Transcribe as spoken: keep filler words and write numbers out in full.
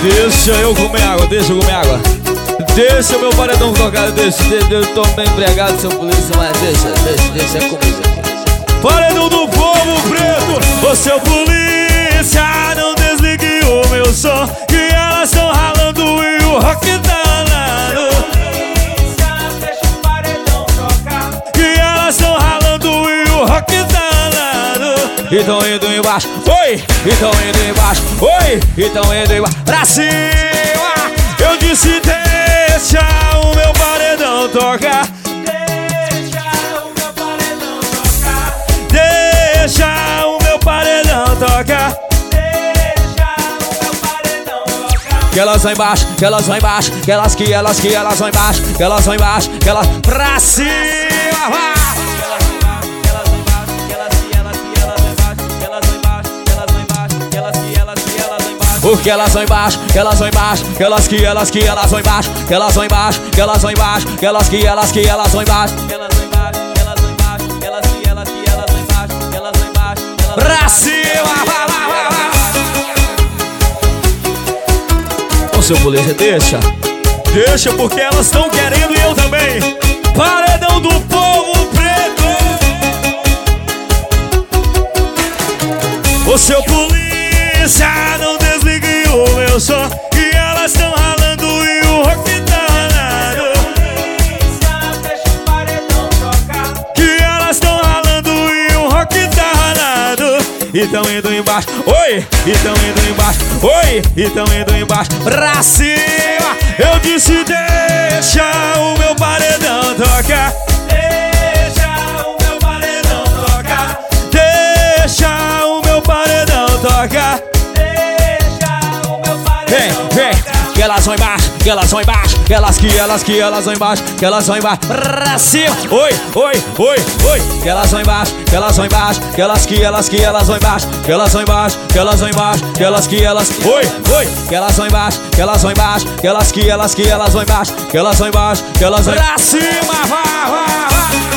Deixa eu comer água, deixa eu comer água. Deixa o meu paredão tocar, deixa, deixa. Eu tô bem empregado, seu polícia, mas deixa, deixa, deixa comigo. Paredão do povo preto, ô seu polícia, não desligue o meu som, que elas tão ralando e o rock tá danado. Deixa o paredão tocar, que elas tão ralando e o rock tá danado. E tão indo embaixo, oi, e tão indo embaixo, oi, e tão indo embaixo, pra cima. Eu disse deixa o meu paredão tocar, deixa o meu paredão tocar, deixa o meu paredão tocar. deixa o meu paredão tocar. Que elas vão embaixo, que elas vão embaixo, que elas que elas que elas vão embaixo, que elas vão embaixo, que elas pra cima. Porque elas vão embaixo, que elas vão embaixo, que elas que elas que elas vão embaixo, que elas vão embaixo, que elas vão embaixo, que elas que elas que elas vão embaixo, Elas vão embaixo, elas vão embaixo, elas que elas que elas vão embaixo, elas vão embaixo, elas pra cima. Ô seu polícia, deixa, deixa porque elas estão querendo e eu também. Paredão do povo preto. Ô seu polícia, não desligue o meu som, que elas tão ralando e o rock tá danado. deixa o paredão tocar, Que elas tão ralando e o rock tá danado. E tão indo embaixo, oi, e tão indo embaixo, oi, e tão indo embaixo, pra cima. Eu disse deixa o meu paredão tocar, deixa o meu paredão tocar, deixa o meu paredão tocar. deixa o meu Vem, paredão vem, tocar. que elas vão embaixo, que elas vão embaixo, que elas que elas que elas vão embaixo, que elas vão embaixo, pra cima. Oi, oi, oi, oi, que elas vão embaixo, que elas vão embaixo, que elas que elas que elas vão embaixo, que elas vão embaixo, que elas vão embaixo, que elas que elas, oi, oi, que elas vão embaixo, que elas vão embaixo, que elas que elas que elas vão embaixo, que elas vão embaixo, que elas vão pra cima, vai, vai, vai.